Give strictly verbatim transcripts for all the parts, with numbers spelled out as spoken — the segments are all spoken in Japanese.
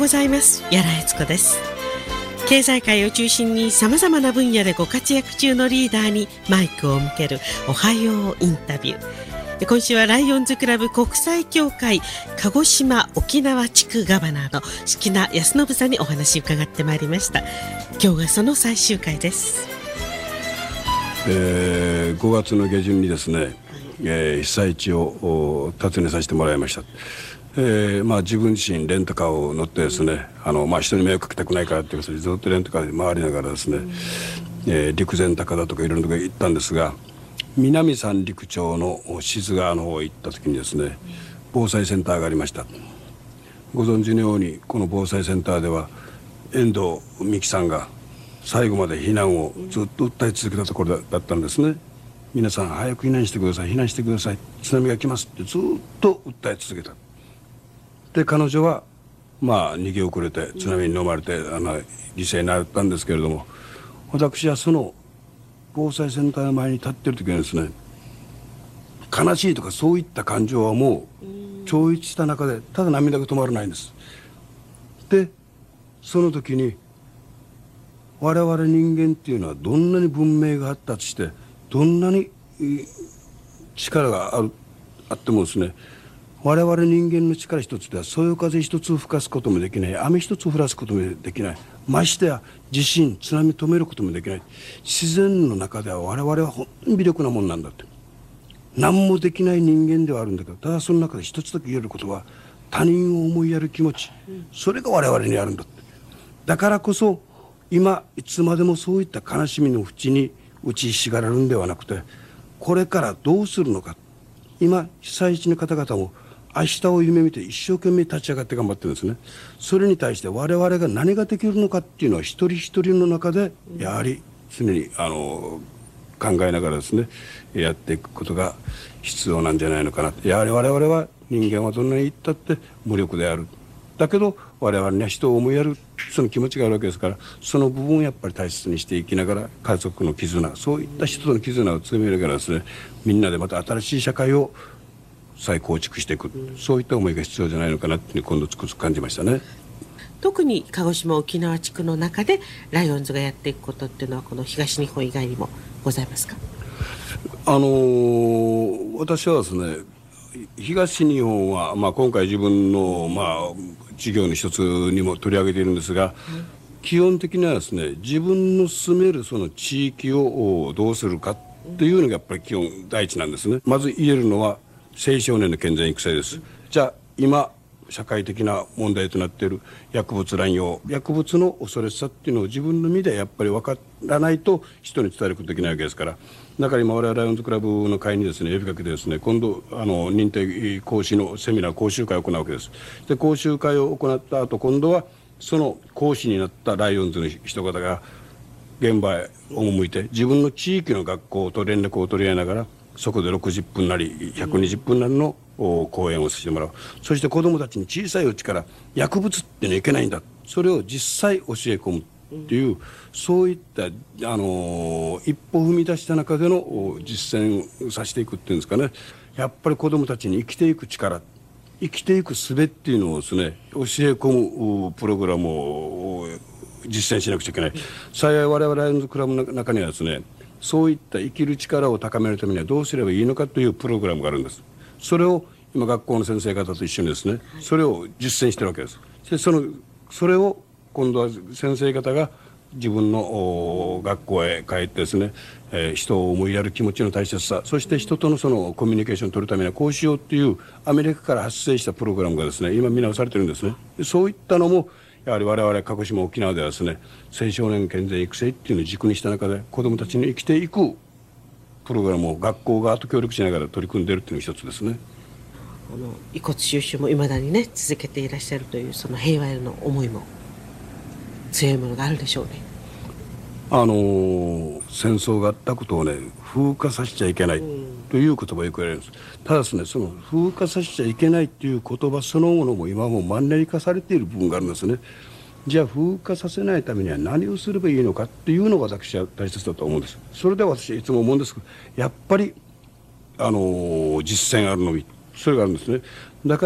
ございます。矢良悦子です。経済界を中心にさまざまな分野でご活躍中のリーダーにマイクを向けるおはようインタビュー。今週はライオンズクラブ国際協会鹿児島沖縄地区ガバナーの敷名康信さんにお話伺ってまいりました。今日がその最終回です。 えー、ごがつの下旬にですね、えー、被災地を訪ねさせてもらいました。えーまあ、自分自身レンタカーを乗ってですね、あの、まあ、人に迷惑かけたくないからっていうことでずっとレンタカーで回りながらですね、えー、陸前高田とかいろんなところ行ったんですが、南三陸町の志津川の方へ行った時にですね、防災センターがありました。ご存知のようにこの防災センターでは遠藤美希さんが最後まで避難をずっと訴え続けたところだったんですね。皆さん早く避難してください、避難してください、津波が来ますってずっと訴え続けた。で彼女はまあ逃げ遅れて津波に飲まれてあの犠牲になったんですけれども、私はその防災センターの前に立ってる時にですね、悲しいとかそういった感情はもう超越した中でただ涙が止まらないんです。でその時に我々人間っていうのはどんなに文明が発達してどんなに力があるあってもですね、我々人間の力一つではそよ風一つ吹かすこともできない、雨一つ降らすこともできない、ましてや地震津波止めることもできない。自然の中では我々は本当に微力なもんなんだって、何もできない人間ではあるんだけど、ただその中で一つだけ言えることは他人を思いやる気持ち、それが我々にあるんだって。だからこそ今いつまでもそういった悲しみの淵に打ちひしがれるんではなくて、これからどうするのか。今被災地の方々も明日を夢見て一生懸命立ち上がって頑張ってるんですね。それに対して我々が何ができるのかっていうのは一人一人の中でやはり常にあの考えながらですねやっていくことが必要なんじゃないのかな。やはり我々は人間はどんなに言ったって無力である。だけど我々には人を思いやるその気持ちがあるわけですから、その部分をやっぱり大切にしていきながら家族の絆、そういった人との絆を強めながらですね、みんなでまた新しい社会を再構築していく、うん、そういった思いが必要じゃないのかなって今度つくづく感じましたね。 特に鹿児島沖縄地区の中でライオンズがやっていくことっていうのはこの東日本以外にもございますか？ あのー、私はですね、東日本は、まあ、今回自分の、まあ、事業の一つにも取り上げているんですが、うん、基本的にはですね、自分の住めるその地域をどうするかっていうのがやっぱり基本第一なんですね。まず言えるのは青少年の健全育成です。じゃあ今社会的な問題となっている薬物乱用、薬物の恐ろしさっていうのを自分の身でやっぱり分からないと人に伝えることできないわけですから、だから今我々ライオンズクラブの会にですね呼びかけてですね、今度あの認定講師のセミナー講習会を行うわけです。で講習会を行った後、今度はその講師になったライオンズの人方が現場へ赴いて自分の地域の学校と連絡を取り合いながら、そこでろくじゅっぷんなりひゃくにじゅっぷんなりの講演をさせてもらう。そして子どもたちに小さいうちから薬物ってのはいけないんだ、それを実際教え込むっていう、そういったあの一歩踏み出した中での実践をさせていくっていうんですかね。やっぱり子どもたちに生きていく力、生きていく術っていうのをですね教え込むプログラムを実践しなくちゃいけない。幸い我々ライオンズクラブの中にはですね、そういった生きる力を高めるためにはどうすればいいのかというプログラムがあるんです。それを今学校の先生方と一緒にですね、それを実践してるわけです。でそのそれを今度は先生方が自分の学校へ帰ってですね、えー、人を思いやる気持ちの大切さ、そして人とのそのコミュニケーションを取るためにはこうしようっていうアメリカから発生したプログラムがですね今見直されてるんですね。そういったのもやはり我々鹿児島沖縄ではですね、青少年健全育成っていうのを軸にした中で子どもたちに生きていくプログラムを学校側と協力しながら取り組んでいるっていうのが一つですね。 あの遺骨収集もいまだにね続けていらっしゃるというその平和への思いも強いものがあるでしょうね。 あのー、戦争があったことをね風化させちゃいけないという言葉をよく言われるんです。ただですね、その風化させちゃいけないという言葉そのものも今もマンネリ化されている部分があるんですね。じゃあ風化させないためには何をすればいいのかっていうのが私は大切だと思うんです。それで私いつも思うんですけど、やっぱりあのー、実践あるのみそれがあるんですね。だから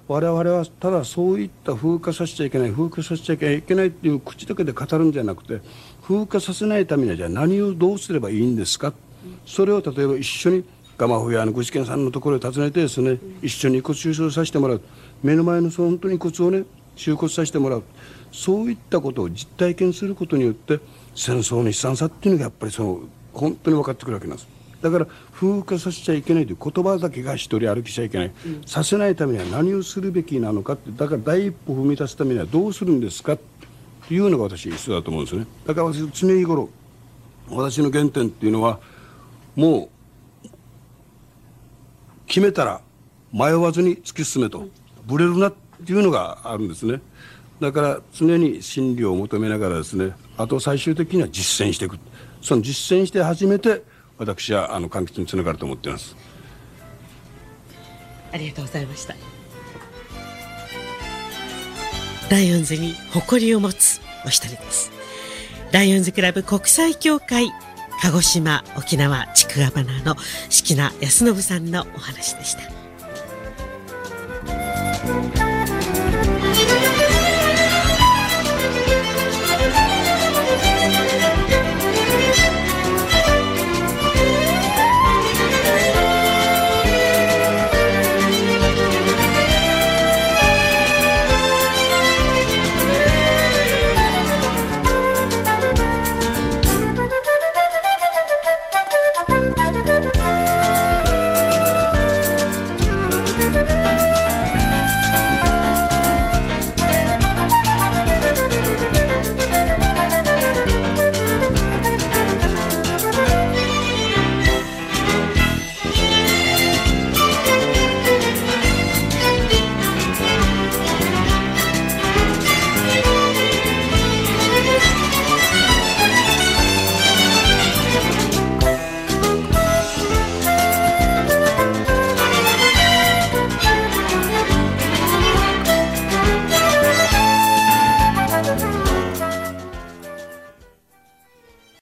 我々はただそういった風化させちゃいけない風化させちゃいけないっていう口だけで語るんじゃなくて、風化させないためにはじゃあ何をどうすればいいんですか、それを例えば一緒に蒲生や具志堅さんのところへ訪ねてですね、一緒に遺骨収集させてもらう、目の前のその本当に遺骨をね収骨させてもらう、そういったことを実体験することによって戦争の悲惨さっていうのがやっぱりその本当に分かってくるわけなんです。だから風化させちゃいけないという言葉だけが一人歩きちゃいけない、うん、させないためには何をするべきなのかって、だから第一歩踏み出すためにはどうするんですかっていうのが私必要だと思うんですね。だから私常日頃私の原点っていうのはもう決めたら迷わずに突き進めと、ぶれるなっていうのがあるんですね。だから常に真理を求めながらですね、あと最終的には実践していく、その実践して初めて私はあの柑橘につながると思っています。 ありがとうございました。ライオンズに誇りを持つお一人です。ライオンズクラブ国際協会鹿児島沖縄地区ガバナーの敷名康信さんのお話でした。